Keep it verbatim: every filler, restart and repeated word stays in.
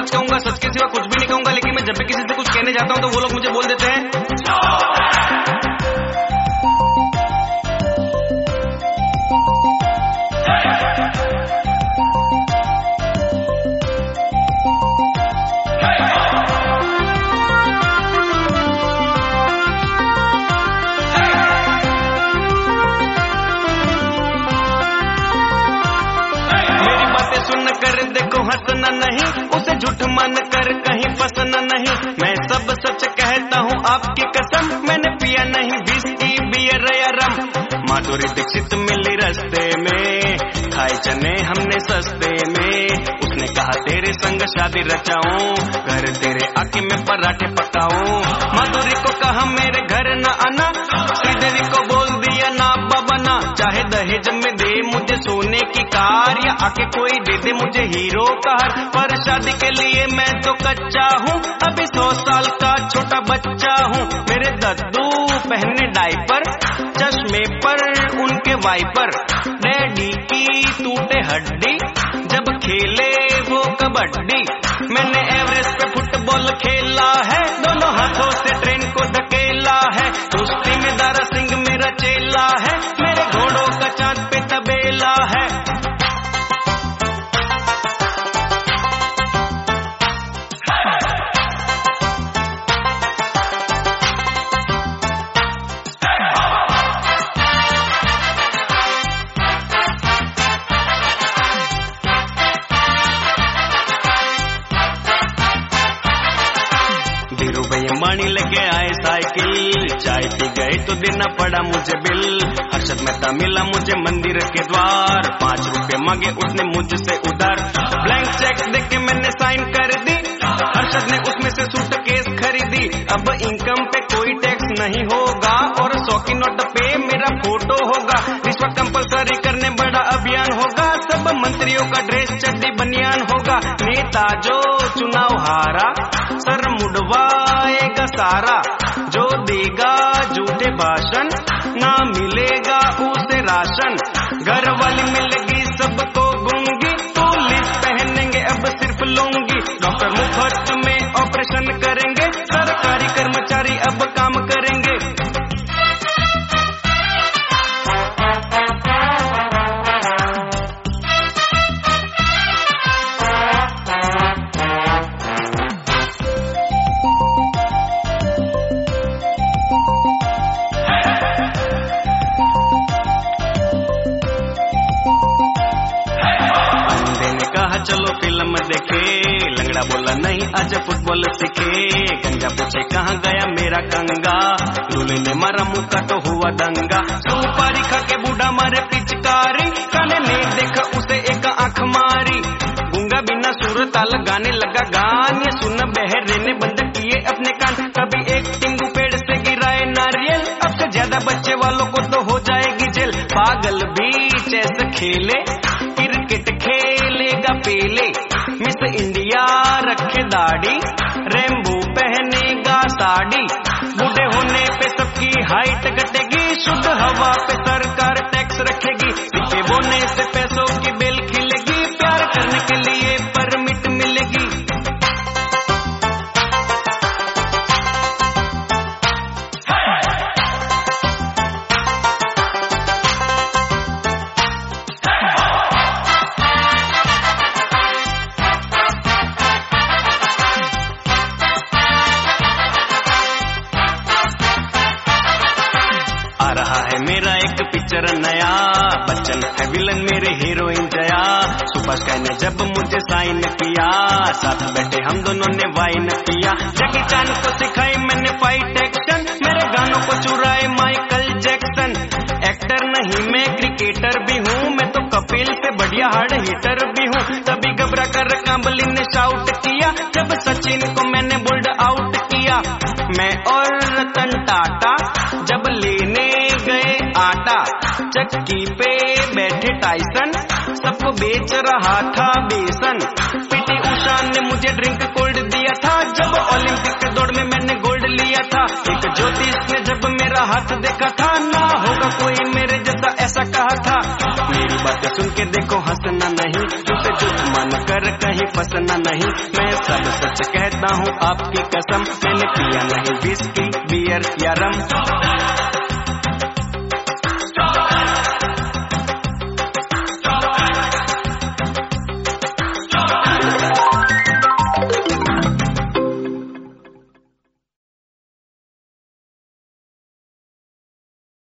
सच कहूंगा, सच के सिवा कुछ भी नहीं कहूंगा, लेकिन मैं जब भी किसी से कुछ कहने जाता हूं तो वो लोग मुझे बोल देते हैं हंसना नहीं, उसे झूठ मान कर कहीं फंसना नहीं। मैं सब सच कहता हूँ आपकी कसम, मैंने पिया नहीं विस्की बियर या रम। माधुरी दीक्षित मिली रास्ते में, खाए चने हमने सस्ते में। उसने कहा तेरे संग शादी रचाऊं, घर तेरे आके मैं पराठे पकाऊं। माधुरी को कहा मेरे घर न आना, श्रीदेवी को बोल दिया ना बाबा ना। चाहे दहेज में दे मुझे सोने की कार, या आके कोई दे दे मुझे हीरो कार, पर शादी के लिए मैं तो कच्चा हूँ, अभी सौ साल का छोटा बच्चा हूँ। मेरे दद्दू पहने डायपर, चश्मे पर उनके वाइपर। डैडी की टूटे हड्डी, जब खेले वो कबड्डी। मैंने एवरेस्ट पे फुटबॉल खेला है, दोनों हाथों से ट्रेन को धकेला है। कुश्ती में दारा सिंह मेरा चेला है, मेरे घोड़ों का चांद पे तबेला है। अंबानी लेके आए साइकिल, चाय पी गए तो देना पड़ा मुझे बिल। हर्षद मेहता मिला मुझे मंदिर के द्वार, पांच रुपए मांगे उसने मुझसे उधार। ब्लैंक चेक देके मैंने साइन कर दी, हर्षद ने उसमें से सूटकेस खरीदी। अब इनकम पे कोई टैक्स नहीं होगा, और सौ की नोट पे मेरा फोटो होगा। रिश्वत कंपलसरी करने बड़ा अभियान होगा, सब मंत्रियों का ड्रेस चड्डी बनियान होगा। नेता जो चुनाव हारा, सर मुड़वाएगा सारा। जो देगा झूठे भाषण, ना मिलेगा उसे राशन। घर वाली मिलेगी सबको गूंगी, पुलिस पहनेंगे अब सिर्फ लूंगी। डॉक्टर मुफ्त में ऑपरेशन करेंगे, सरकारी कर्मचारी अब काम करेंगे। चलो फिल्म देखे, लंगड़ा बोला नहीं आज फुटबॉल सीखे। गंजा पूछे कहाँ गया मेरा कंगा, दूल्हे ने मारा मुक्का तो हुआ दंगा। सुपारी खा के बूढ़ा मारे पिचकारी, काने ने देखा उसे एक आंख मारी। गूंगा बिना सुर ताल गाने लगा गान, ये सुन बहरे ने बंद किए अपने कान। कभी एक टिंगू पेड़ से गिराए नारियल, अब से ज्यादा बच्चे वालों को तो हो जाएगी जेल। पागल भी चेस खेले, क्रिकेट खेलेगा पेले। मिस इंडिया रखे दाढ़ी, रेम्बो पहनेगा साड़ी। बूढ़े होने पे सबकी हाइट घटेगी, शुद्ध हवा पे सरकार टैक्स रखेगी। सिक्के बोने से पैसों की बेल खिलेगी, प्यार करने के लिए परमिट मिलेगी। मेरा एक पिक्चर नया, बच्चन है विलन मेरे हीरोइन जया। सुभाष कहने जब मुझे साइन किया, साथ बैठे हम दोनों ने वाइन किया। जैकी चान को सिखाई मैंने फाइट एक्शन, मेरे गानों को चुराए माइकल जैक्सन। एक्टर नहीं मैं क्रिकेटर भी हूँ, मैं तो कपिल से बढ़िया हार्ड हिटर भी हूँ। तभी घबरा कर कांबली ने शाउट किया, जब सचिन को मैंने बोल्ड आउट किया। मैं और रतन टाटा जब लेने गए आटा, चक्की पे बैठे टाइसन सबको बेच रहा था बेसन। पीटी उषा ने मुझे ड्रिंक कोल्ड दिया था, जब ओलंपिक के दौड़ में मैंने गोल्ड लिया था। एक ज्योतिष ने जब मेरा हाथ देखा था, ना होगा कोई मेरे जैसा ऐसा कहा था। मेरी बातें सुन के देखो हंसना नहीं, झूठे झूठ मान कर कहीं फंसना नहीं, मैं सब सच कहता हूँ आपकी कसम, मैंने पिया नहीं विस्की बियर या रम।